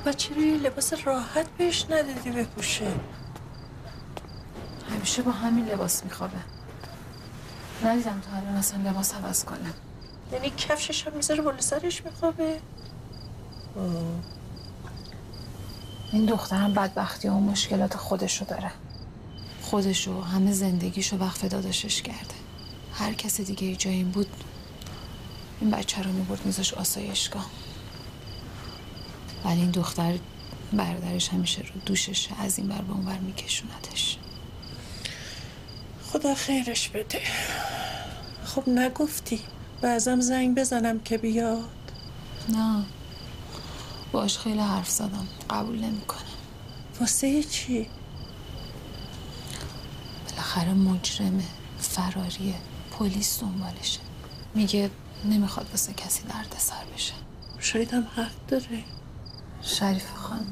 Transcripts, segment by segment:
بچه رو یه لباس راحت بهش ندادی بپوشه؟ همیشه با همین لباس میخوابه. ندیدم تا الان اصلا لباس عوض کنم. یعنی کفشش هم میذاره بالا سرش میخوابه؟ این دخترم بدبختی و مشکلات خودشو داره. خودشو، همه زندگیشو وقف داداشش کرده. هر کس دیگه ای جای این بود این بچه رو میبرد میذاش آسایشگاه. ولی این دختر برادرش همیشه رو دوشش از این ور به اون ور میکشوندش. خدا خیرش بده. خب نگفتی بعضم زنگ بزنم که بیاد؟ نه باش خیلی حرف زدم، قبول نمیکنه. واسه چی؟ بالاخره مجرمه، فراریه، پلیس دنبالشه. میگه نمیخواد واسه کسی درد سر بشه. شاید هم حق داره. شریف خان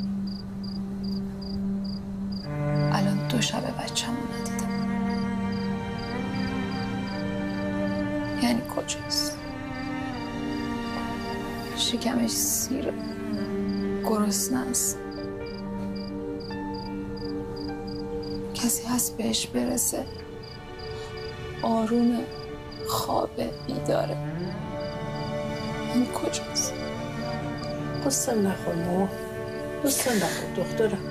الان 2 شب بچه‌مو ندیدم. یعنی کجاست؟ شکمش سیره، گرسنه است. کسی هست بهش برسه؟ آرومه، خوابه، بیداره. این کجاست؟ قصه نخور ماما، قصه نخور دخترم.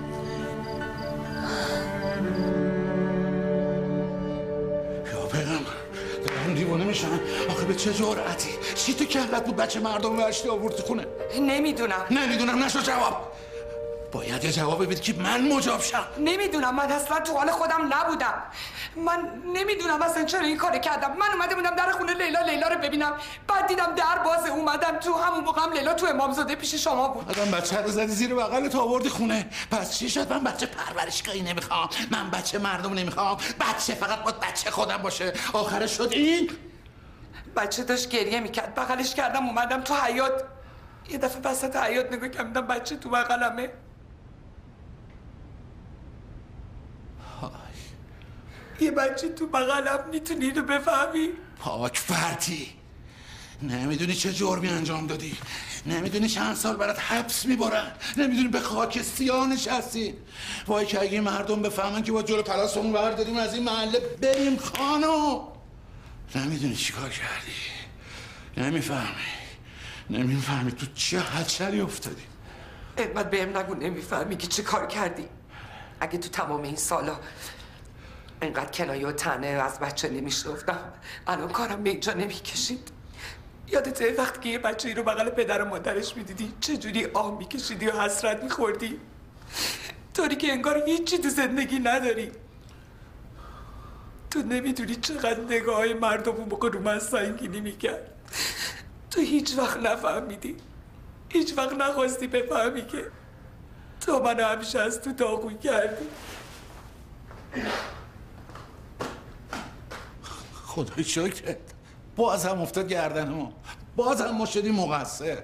یا پیغمبر دارم دیوانه میشن. آخه به چه جرأتی؟ چی تو کلت بود بچه مردم ورشتی آوردی خونه؟ نمیدونم نشو جواب. باید یه جواب بدی که من مجاب شم. نمیدونم، من اصلا تو حال خودم نبودم. من نمیدونم اصلا چرا این کار کردم. من اومده بودم در خونه لیلا رو ببینم، بعد دیدم در بازه. اومدم تو، همون موقع هم لیلا تو امامزاده پیش شما بود. آدم بچه رو زدی زیر بغلت آوردی خونه. پس چی شد؟ من بچه پرورشگاهی نمیخوام، من بچه مردم نمیخوام، بچه فقط باید بچه خودم باشه. آخرش شد این. بچه داشت گریه میکرد، بغلش کردم اومدم تو حیاط. یه دفعه وسط حیاط نگاه کردم بچه تو بغلمه. یه بچه تو بغلم، میتونی اینو بفهمی؟ پاک فردی، نمیدونی چه جرمی انجام دادی، نمیدونی چند سال برات حبس میبرن، نمیدونی به خاک سیاه نشستی. وای که اگه مردم بفهمن که با جلو پلاسمون برداریم از این محله بریم خانو. نمیدونی چی کار کردی، نمیفهمی تو چه حچری افتادی. احمد بهم نگو نمیفهمی که چه کار کردی. اگه تو تمام این سالا اینقدر کنایه و طعنه از بچه نمیشنفتم، الان کارم به اینجا نمیکشید. یادته وقتی که یه بچه ای رو بغل پدر و مادرش میدیدی چجوری آه میکشیدی و حسرت میخوردی؟ طوری که انگار هیچی تو زندگی نداری. تو نمیدونی چقدر نگاه های مردم اون موقع رو من سنگینی میکرد. تو هیچ وقت نفهمیدی، هیچ وقت نخواستی بفهمی که تو منو همیشه از تو داغون کردی. خدای شکرت، باز هم افتاد گردن ما، باز هم ما شدیم مقصر.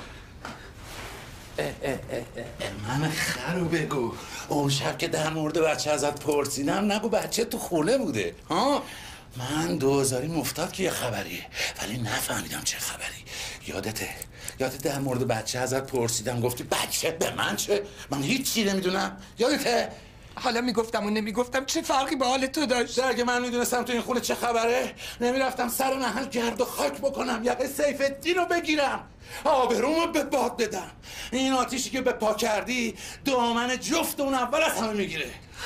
من خرو بگو، اون شب که در مورد بچه ازت پرسیدم نگو بچه تو خونه بوده ها. من دوزاری مفتاد که یه خبریه ولی نفهمیدم چه خبری. یادت در مورد بچه ازت پرسیدم گفتی بچه به من چه؟ من هیچی نمیدونم. یادته؟ حالا میگفتم و نمیگفتم چه فرقی به حال تو داشت؟ اگه من میدونستم تو این خونه چه خبره نمیرفتم سر محل گرد و خاک بکنم، یقه سیف الدین رو بگیرم، آبرومو به باد بدم. این آتیشی که به پا کردی دامن جفت اون اول از همه میگیره.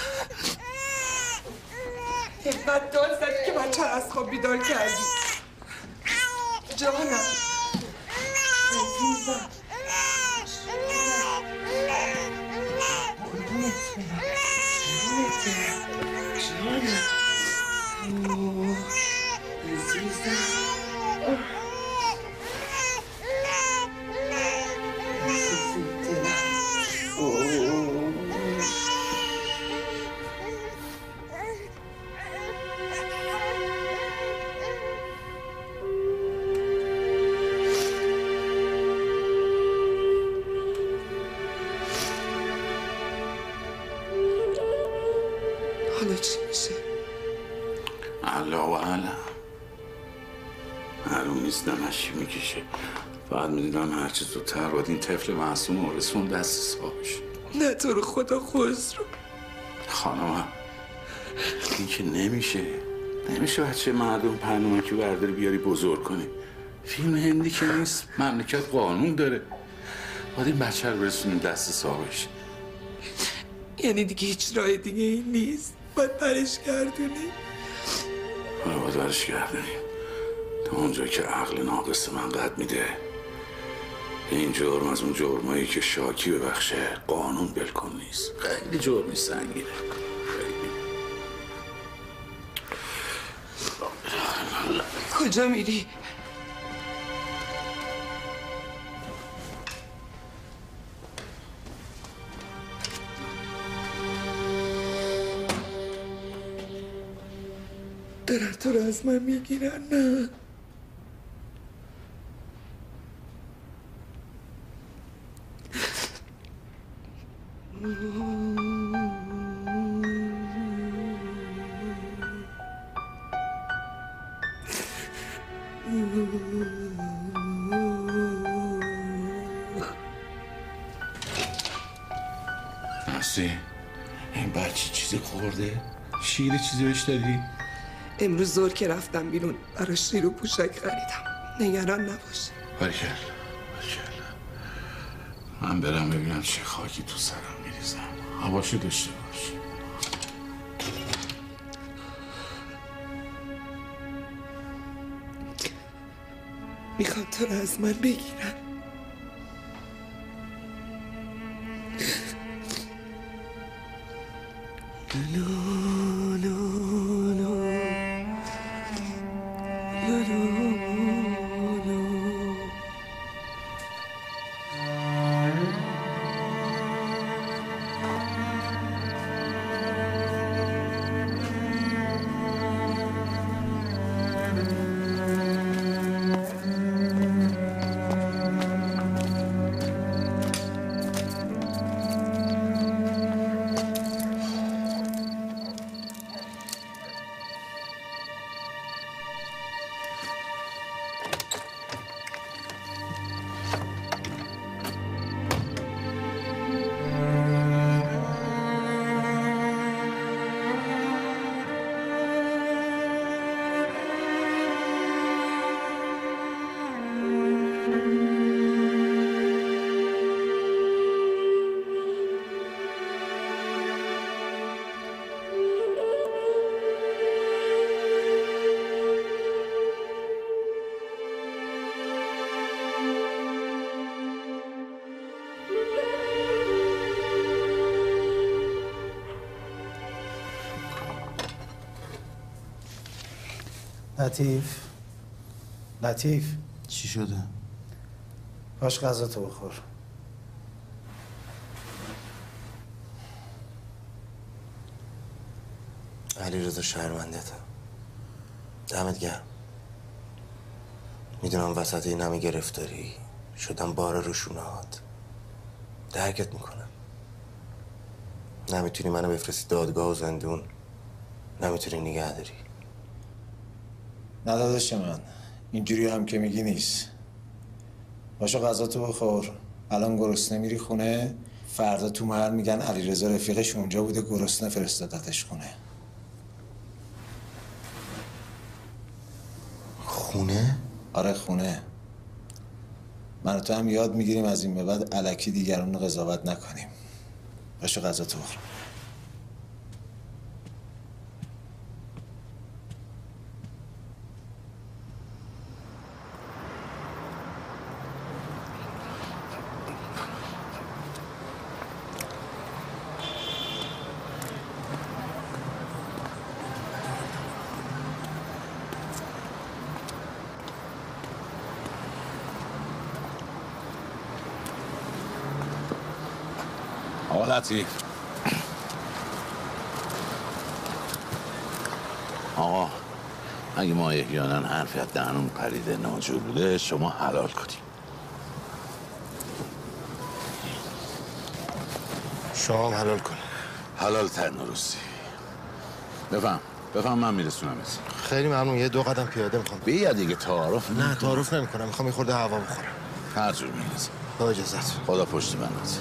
حکمت داد زدی که بچه از خواب بیدار کردی. جانم عزیزم، حالا چی میشه؟ الله و علم. معلوم نیست نمشی میکشه فقط میدونم هرچی زودتر باید این طفل معصوم رو رسون دست صاحبش. نه تو رو خدا خسرو. خانم این که نمیشه بچه مردم پرنامکی برداری بیاری بزرگ کنی. فیلم هندی که نیست، مملکت قانون داره. باید این بچه رو برسونیم دست صاحبش. یعنی دیگه هیچ راه دیگه این نیست؟ باید برش گردونی؟ باید برش گردونی تا اونجا که عقل ناقص من قد میده. این جرم از اون جرمایی که شاکی ببخشه قانون بلکن نیست. خیلی جرمی سنگینه. کجا میری؟ دارن تو رو از من میگیرن؟ نه ناسی این بچه چیزی خورده؟ شیر چیزی بهش دادی؟ امروز ظهر که رفتم بیرون براش شیر و پوشک خریدم. نگران نباش. باریکلا من برم ببینم چه خاکی تو سرم میریزم. هواشو داشته باش. میخوام تو رو از من بگیرن. لطیف چی شده؟ باش غذا تو بخور. علیرضا شرمنده‌تم. دمت گرم. میدونم وسط این همه گرفتاری شدم بار روشونهات. درکت میکنم. نمیتونی منو بفرستی دادگاه و زندون. نمیتونی نگه داری. نه داداش من اینجوری هم که میگی نیست. باشو غذا تو بخور. الان گرسنه میری خونه، فردا تو محل میگن علیرضا رفیقش اونجا بوده گرسنه فرستادتش خونه. خونه؟ آره خونه. من و تو هم یاد میگیریم از این به بعد الکی دیگران رو قضاوت نکنیم. باشو غذا تو بخور. آقا لطیف. آقا اگه ما احیانا حرفی از دهنمون پریده ناجور بوده شما حلال کنیم. شما هم حلال کن. حلال تر نرستی. بفهم من میرسونم. خیلی ممنون. یه 2 قدم پیاده میخوام. بیا دیگه تعارف نه تعارف نمیکنم. میخوام یه خورده هوا بخورم. هر جور می‌ریزه. با اجازت. خدا پشت بندت.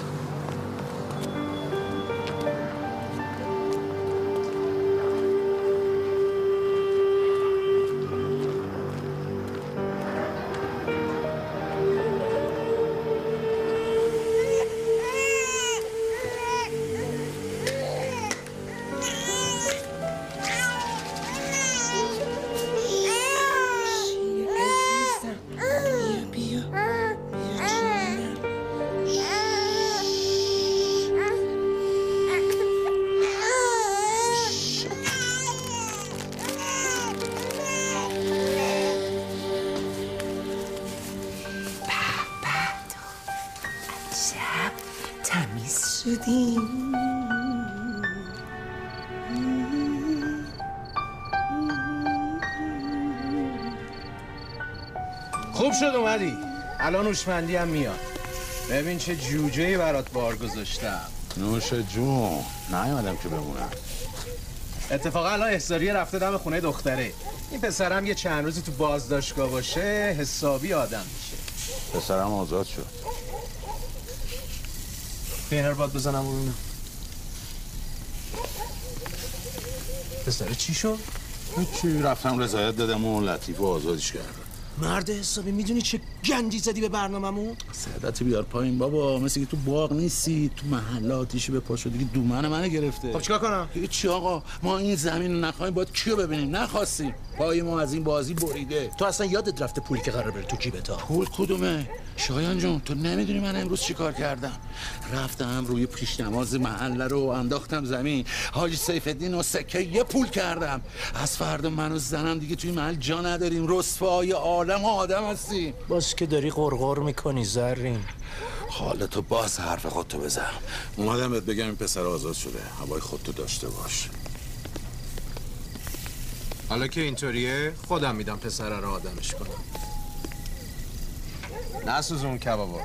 خوب شد اومدی. الان هوشمندی هم میاد. ببین چه جوجه‌ای برات بار گذاشتم. نوش جون. نیومدم که بمونم. اتفاقا الان احضاریه رفته دم خونه دختره. این پسرم یه چند روزی تو بازداشتگاه باشه حسابی آدم میشه. پسرم آزاد شد. بینر باد بزنم ببینم. پسره چی شد؟ هیچی، رفتم رضایت دادم و لطیف و آزادش کردم. مرد حسابی میدونی چه گندی زدی به برنامه‌مون؟ سعادت بیار پایین بابا، مثل که تو باغ نیستی، تو محلاتیشو به پا شدی که دومن منو گرفته. خب چیکار کنم؟ هیچی آقا، ما این زمین رو نخواهیم باید کیو ببینیم؟ نخواستیم. پای ما از این بازی بریده. تو اصلا یادت رفته پولی که قرار بره تو جیبتا؟ پول کدومه؟ شایان جون تو نمیدونی من امروز چیکار کردم؟ رفتم روی پیش نماز محله رو انداختم زمین، حاجی سیف‌الدین و سکه یه پول کردم. از فردا من و زنم دیگه توی محل جا نداریم، رسوای عالم و آدم هستیم. باز که داری غرغر میکنی زرین. حالتو باز حرف خودتو بزن. اومدم بهت بگم این پسر آزاد شده، هوای خودتو داشته باش. حالا که اینطوریه خودم میدم پسر رو آدمش کنم. نسوزون کبابا.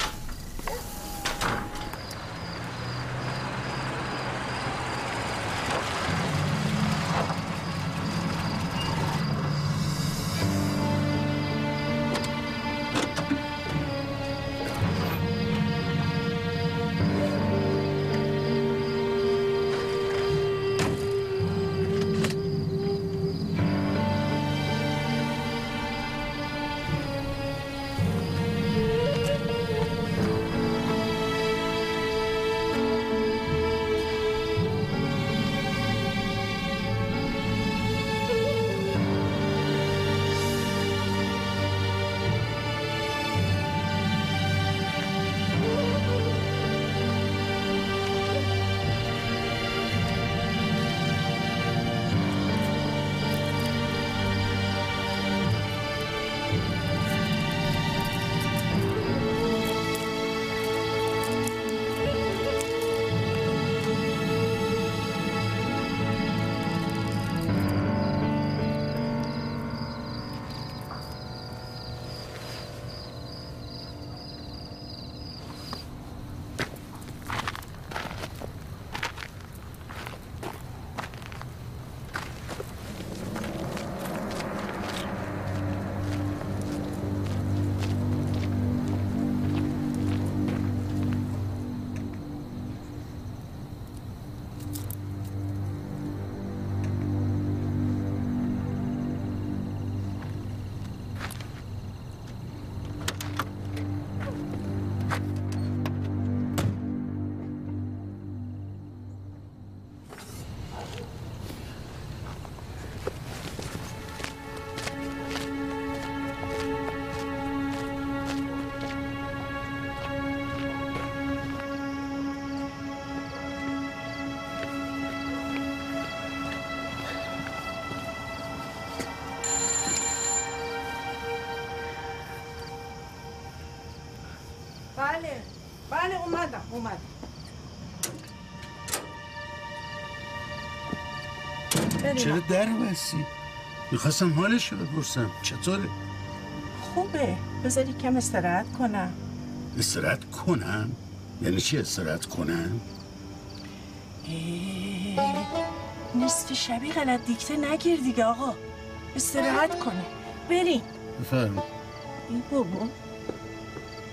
بله اومدم. چرا در بستی؟ میخواستم حالش رو بپرسم چطوره؟ خوبه، بذاری کم استراحت کنم. استراحت کنم؟ یعنی چی استراحت کنم؟ نصف شبی غلط دیکته نگیر دیگه آقا. استراحت کنه بریم. بفرم. ای بابا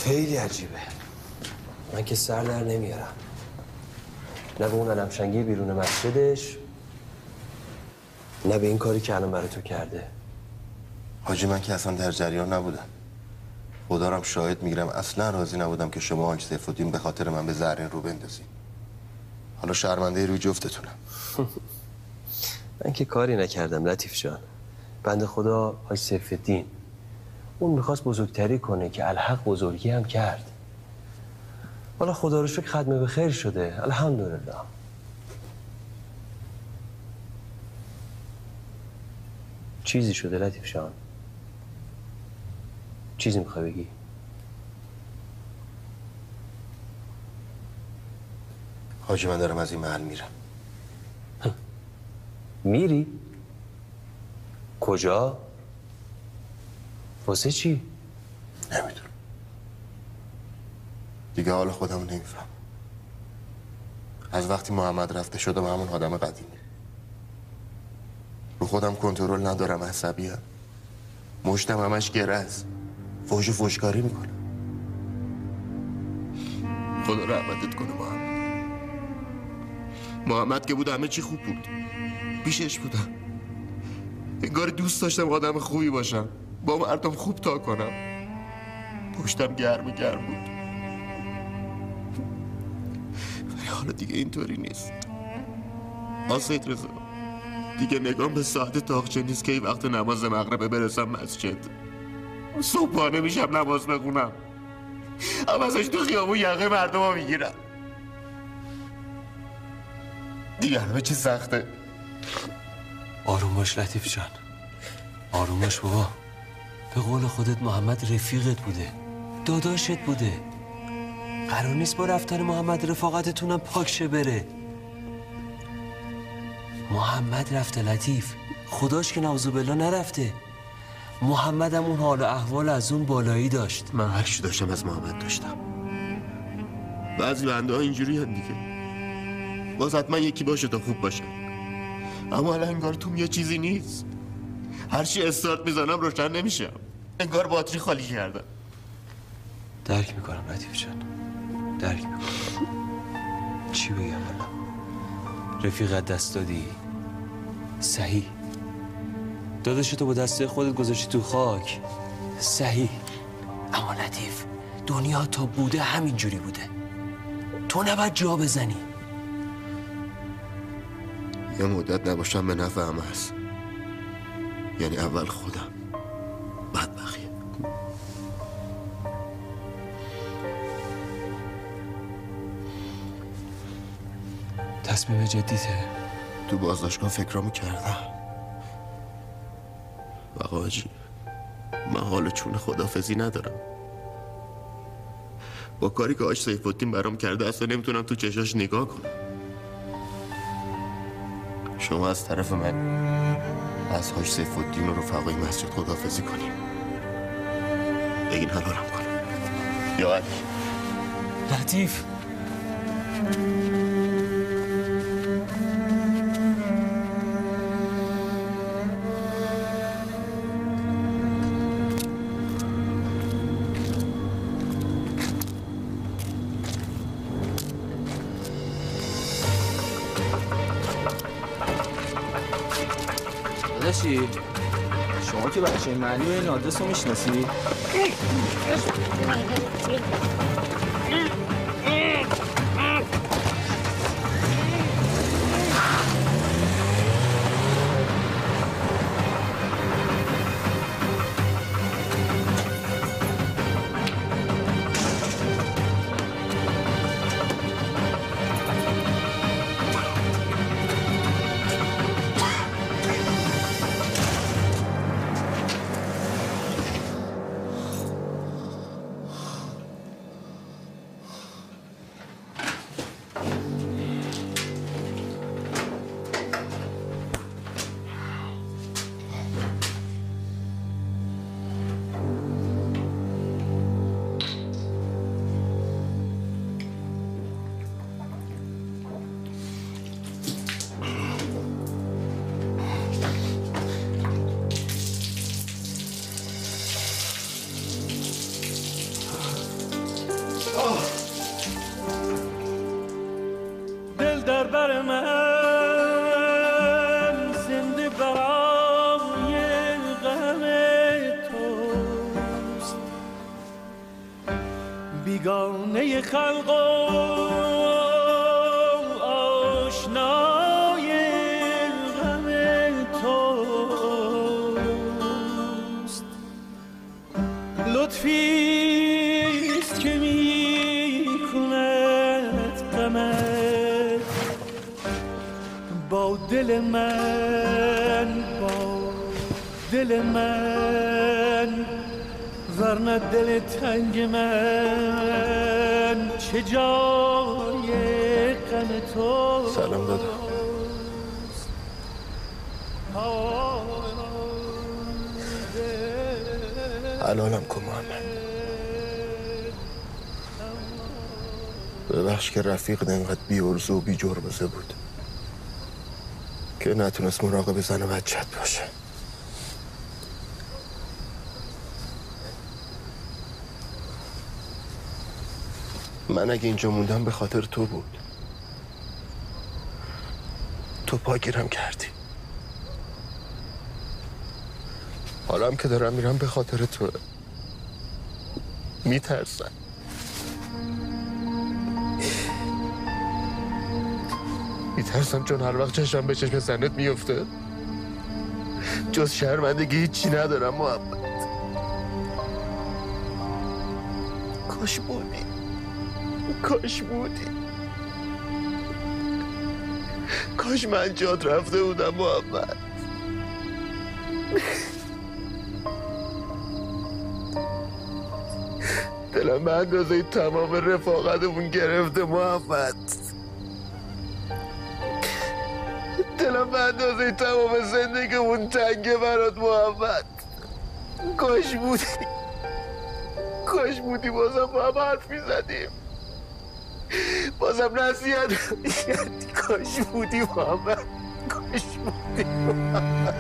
خیلی عجیبه. من که سر در نمیارم، نه به اون علمشنگی بیرون مسجدش، نه به این کاری که الان برای تو کرده. حاجی من که اصلا در جریان نبودم. خدا رم شاهد میگیرم اصلا راضی نبودم که شما حاج سیف‌الدین به خاطر من به زرین رو بندازی. حالا شرمنده روی جفتتونم. من که کاری نکردم لطیف جان. بنده خدا حاج سیف‌الدین اون میخواست بزرگتری کنه که الحق بزرگی هم کرد. حالا خدا رو شکر ختمه به خیر شده، الحمدلله. چیزی شده لطیف جان؟ چیزی میخوای بگی؟ حاجی من دارم از این محل میرم. میری؟ کجا؟ واسه چی؟ نمیدونم. دیگه حال خودم نمیفهم. از وقتی محمد رفته شدم همون آدم قدیمی. رو خودم کنترل ندارم، عصبیم. مشتم همش گرز. فوش و فوشکاری میکنم. خدا رحمتت کنه محمد که بود همه چی خوب بود. پیشش بودم. انگار دوست داشتم آدم خوبی باشم، با مردم خوب تا کنم. پشتم گرم بود. ولی حالا دیگه اینطوری نیست. سید رضا دیگه نگام به ساعت تاقچه نیست که این وقت نماز مغربه برسم مسجد. صبحانه میشم نماز بخونم، عوضش تو خیابون یقه مردم ها میگیرم. دیگه همه چی سخته. آروم باش لطیف جان، آروم باش بابا. به قول خودت محمد رفیقت بوده، داداشت بوده. قرار نیست با رفتن محمد رفاقتتونم پاک شه بره. محمد رفته لطیف، خداش که نعوذ نرفته. محمد هم اون حال و احوال از اون بالایی داشت. من هر چی داشتم از محمد داشتم. بعضی بنده ها اینجوری هم دیگه. باز حتما یکی باشه تا خوب باشه. اما الان انگار توم یه چیزی نیست. هر چی استارت میزنم روشن نمیشم. انگار باتری خالی کردم. درک میکنم لطیف جان، درک میکنم. چی بگم الان؟ رفیقت دست دادی؟ صحیح. داداشتو با دسته خودت گذاشتی تو خاک؟ صحیح. اما لطیف دنیا تا بوده همین جوری بوده. تو نباید جا بزنی. یه مدت نباشم به نفع همه هست. یعنی اول خودم بعد بقیه. تصمیم جدیته؟ تو بازداشتگاه فکرامو کردم. و حاجی من حال چون خدافزی ندارم. با کاری که حاج سیف‌الدین برام کرده اصلا نمیتونم تو چشاش نگاه کنم. شما از طرف من از حاج سیف‌الدین و رفقای مسجد خداحافظی کنیم. بگین حلالم کنم. یا علی لطیف داداشی شما که بچه محلی و این آدرس رو میشناسی؟ بر من زنده برای غم توست، بیگانه خلق آشنای غم توست. لطفیست که می کند غمت با دل من، با دل من، ورنه دل تنگ من چه جای غم تو. سلام دادا. الانم کن محمد. ببخش که رفیق اینقدر بی عرضه و بی جرمزه بود که نتونست مراقب زن و بچت باشه. من اگه اینجا موندم به خاطر تو بود. تو پاگیرم کردی. حالا هم که دارم میرم به خاطر تو. میترسم. میترسم چون هر وقت چشم به چشم زنت میفته جز شرمندگی هیچی ندارم محمد. کاش بودی، کاش بودی، کاش من جات رفته بودم محمد. دلم به اندازه تمام رفاقتمون گرفته محمد. دلم به اندازه تمام زندگیمون تنگه برات محمد. کاش بودی، کاش بودی بازم با هم حرف میزدیم، بازم نصیحت میکردی. کاش بودی محمد، کاش بودی محمد.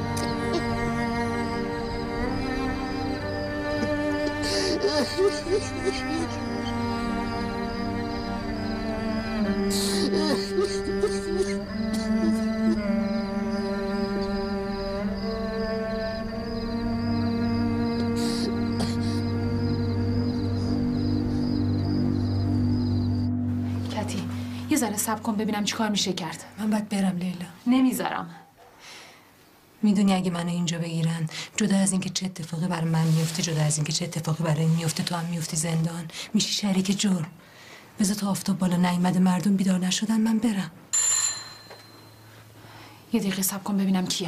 کتی یه ذره صبر کن ببینم چیکار میشه کرد. من باید برم لیلا. نمیذارم. میدونی اگه منو اینجا بگیرن، جدا از اینکه چه اتفاقی برای من میفته، جدا از اینکه چه اتفاقی برای این میفته، تو هم میفتی زندان، میشی شریک جرم. بذار تا آفتاب بالا نیومده مردم بیدار نشدن من برم. یه دقیقه صبر کن ببینم کیه.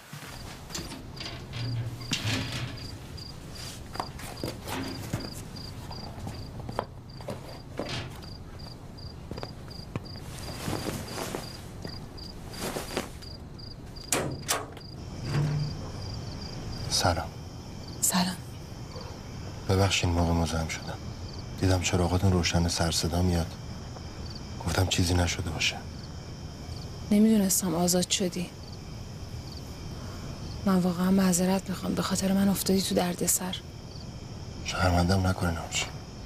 سلام. سلام. ببخشید موقع مزاحم شدم. دیدم چراغاتون روشن، سر صدا میاد. گفتم چیزی نشده باشه. نمیدونستم آزاد شدی. من واقعا معذرت میخوام، به خاطر من افتادی تو دردسر. شرمندم نکنین آمچی.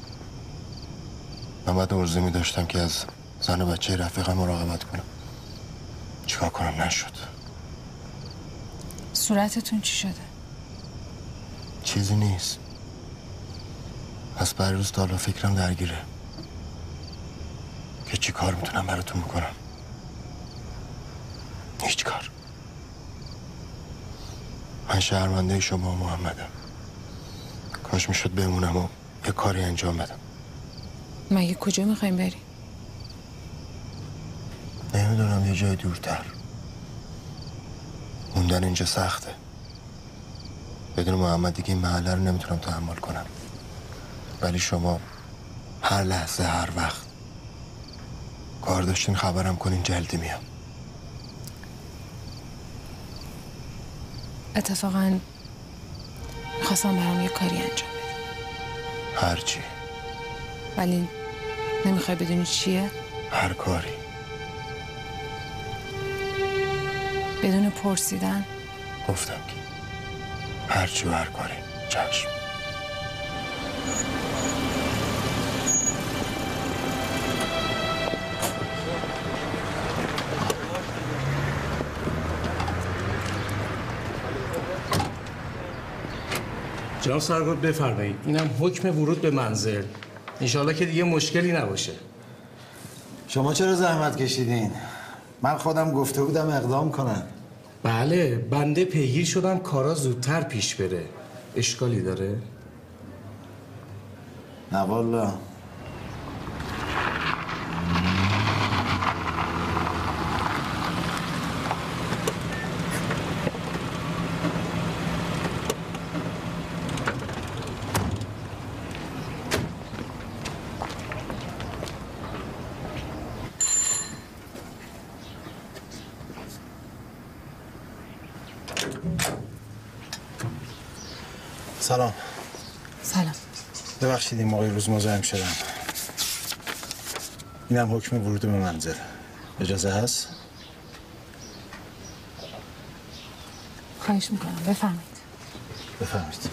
من باید عرضه میداشتم که از زن و بچه رفیقم مراقبت کنم. چیکار کنم نشد. صورتتون چی شده؟ چیزی نیست. از برای روز تا حالا فکرم درگیره که چی کار میتونم براتون بکنم. هیچ کار. من شرمنده شما محمدم. کاش میشد بمونم و یه کاری انجام بدم. مگه کجا میخوایم بریم؟ نمیدونم، یه جای دورتر. موندن اینجا سخته. بدون محمد دیگه این محله رو نمیتونم تحمل کنم. ولی شما هر لحظه هر وقت کار داشتین خبرم کنین، جلدی میام. اتفاقا میخواستم برام یه کاری انجام بدم. هرچی. ولی نمیخوای بدونی چیه؟ هر کاری. بدون پرسیدن؟ گفتم که هرچی و هر کاری. چشم. جناب سرگرد بفرمایید. اینم حکم ورود به منزل. انشالله که دیگه مشکلی نباشه. شما چرا زحمت کشیدین؟ من خودم گفته بودم اقدام کنن. بله، بنده پیگیر شدم کارا زودتر پیش بره. اشکالی داره؟ نه والا. سلام. سلام. ببخشید این موقع روز مزاحم شدم. اینم حکم ورود به منزل. اجازه هست؟ خواهش میکنم بفرمایید. بفرمایید.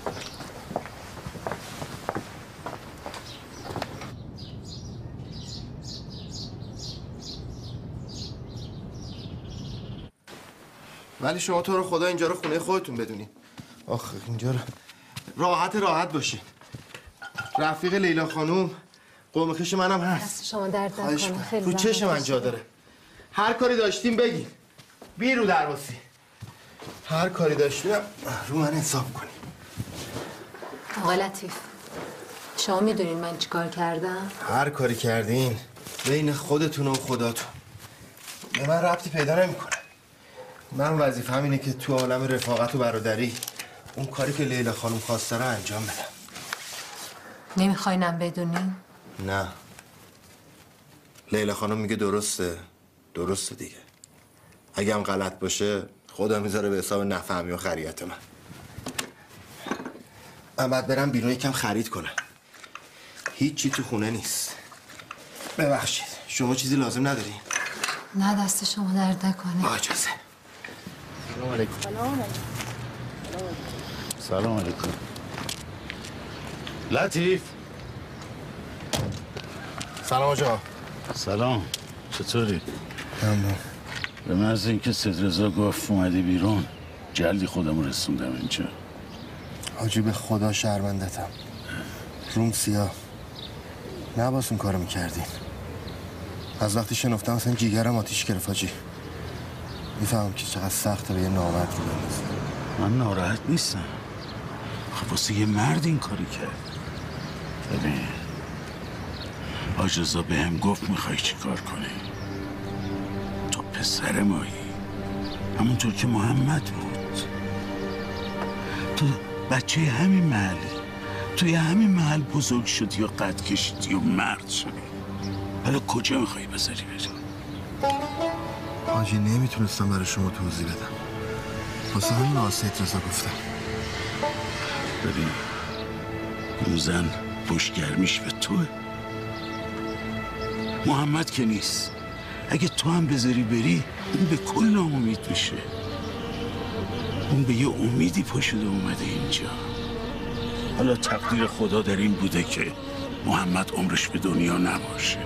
ولی شما تو رو خدا اینجا رو خونه خودتون بدونین. آخه اینجا رو راحت باشین. رفیق لیلا خانوم قوم خویش منم هست. دست شما درد نکنه. خیلی رو چشم من جا داره. هر کاری داشتیم بگین. بی رو درواسی. هر کاری داشتیم رو من حساب کنیم. آقا لطیف، شما میدونین من چیکار کردم؟ هر کاری کردین بین خودتون و خداتون. به من ربطی پیدا نمیکنه. من وظیفه‌م اینه که تو عالم رفاقت و برادری اون کاری که لیلا خانم خواسته رو انجام بدم. نمیخواینم بدونین؟ نه. لیلا خانم میگه درسته دیگه. اگه هم غلط باشه خدا میذاره به حساب نفهمی و خریت من. بعد برم بیرون یکم خرید کنم. هیچی تو خونه نیست. ببخشید شما چیزی لازم نداری؟ نه دست شما درد نکنه. با اجازه. سلام علیکم. سلام علیکم. لطیف. سلام آقا. سلام. چطوری؟ ممنون. به محض اینکه سیدرضا گفت اومدی بیرون جلدی خودمو رسوندم اینجا. حاجی به خدا شرمندتم. روم سیاه. نباید اون کارو میکردین. از وقتی شنفتم اصلا جیگرم آتیش گرفت حاجی. میفهمم که چقدر سخته به یه نامرد رو بندازی. من ناراحت نیستم. خب واسه یه مرد این کاری کرد. ببین حاج رضا بهم گفت میخوای چی کار کنی. تو پسر مایی، همونطور که محمد بود. تو بچه همین محلی، توی همین محل بزرگ شدی و قد کشیدی و مرد شدی. حالا کجا میخوای بذاری بری؟ حاجی نمیتونستم برای شما توضیح بدم. واسه همین آسیت رضا گفتم. ببین اون زن پشتگرمیش به توه. محمد که نیست. اگه تو هم بذاری بری اون به کل ناامید میشه. اون به یه امیدی پا شده اومده اینجا. حالا تقدیر خدا در این بوده که محمد عمرش به دنیا نباشه.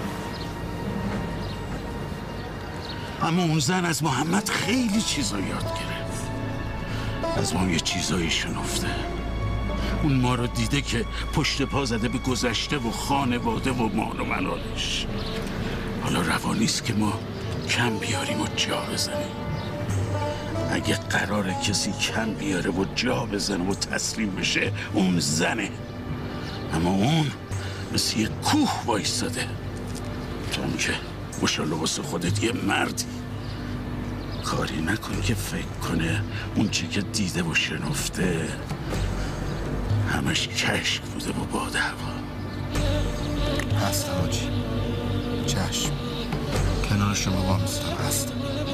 اما اون زن از محمد خیلی چیزا یاد گرفت. از ما یه چیزایی شنفته. اون ما رو دیده که پشت پا زده به گذشته و خانواده و مال و منالش. حالا روانیست که ما کم بیاریم و جا بزنیم. اگه قراره کسی کم بیاره و جا بزنه و تسلیم بشه اون زنه. اما اون مثل یه کوه وایستاده. تو هم که ماشاءالله واسه خودت یه مردی. کاری نکن که فکر کنه اون چی که دیده و شنفته همش کشک بوده و باد هوا. هستم حاجی. چشم. کنار شما وامیستم. هستم.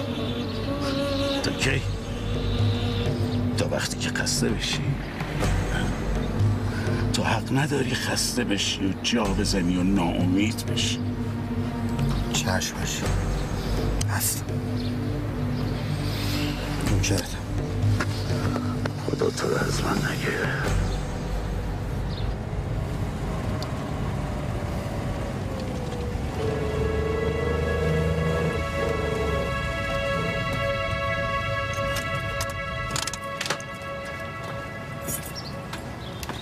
تا کی؟ تا وقتی که خسته بشی. تو حق نداری خسته بشی و جا بزنی و ناامید بشی. چشم باشی. هستم. نوکرتم. خدا تو رو از من نگیره.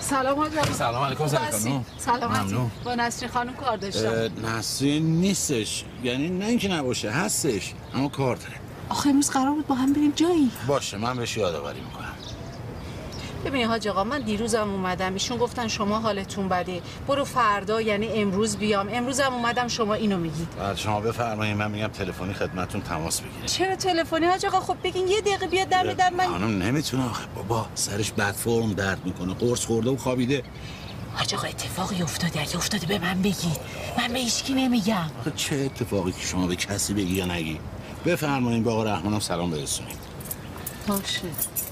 سلام حاج آقا. سلام علیکم خانم. سلامتی. ممنون. با نسرین خانم کار داشتم. نسرین نیستش، یعنی نه اینکه نباشه، هستش اما کار داره. آخه امروز قرار بود با هم بریم جایی. باشه من بهش یادآوری میکنم. ببین حاج آقا، من دیروزم اومدم، ایشون گفتن شما حالتون بده، برو فردا یعنی امروز بیام. امروزم اومدم شما اینو میگید. بعد شما بفرمایید، من میگم تلفنی خدمتتون تماس بگیره. چرا تلفنی حاج آقا؟ خب بگین یه دقیقه بیاد دم میدم. من خانم نمیتونه آخه، بابا سرش بد فرم درد میکنه، قرص خورده و خوابیده. حاج آقا اتفاقی افتاده، اگه افتاده به من بگید، من به هیچکی نمیگم. آخه چه اتفاقی که شما به کسی بگی یا نگی؟ بفرمایید به آقا رحمانم سلام برسونید. باشه.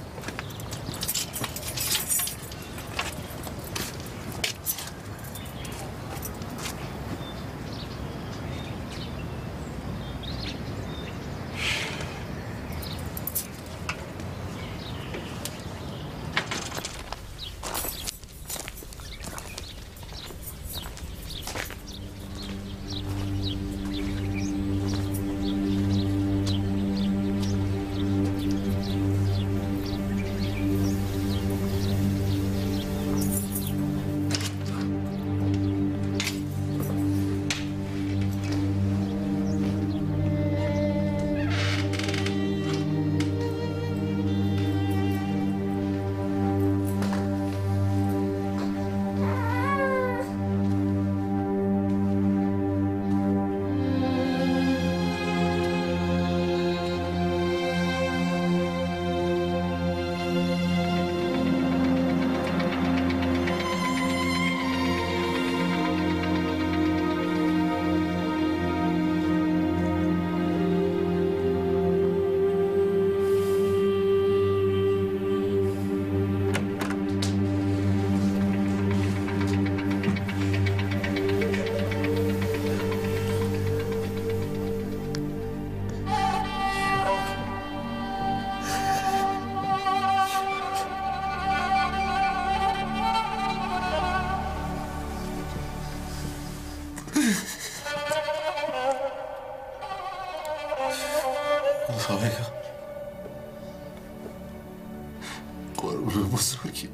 قربون بزرگی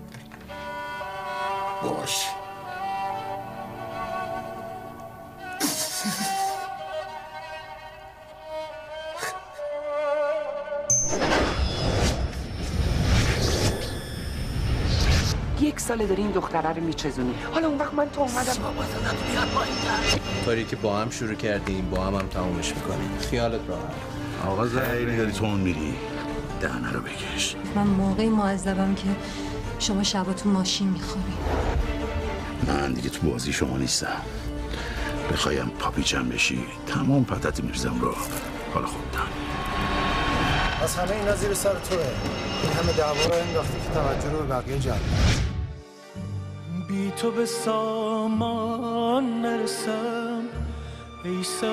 باش. یک ساله داری این دختره رو میچزونی، حالا اون وقت من تو اومدم کاری که با هم شروع کردیم با هم تمومش میکنیم. خیالت راحت. آقا زهیری داری تون میری، دهنه رو بکش. من موقعی معذبم که شما شبا تو ماشین میخوابی. من دیگه تو بازی شما نیستم. بخوایم پاپیچم بشی تمام پتت میرزم رو حالا خودم. از همه اینا زیر سر توه. این همه دعوا رو انداختی که توجه رو به بقیه جلب. بی تو به سامان نرسم ای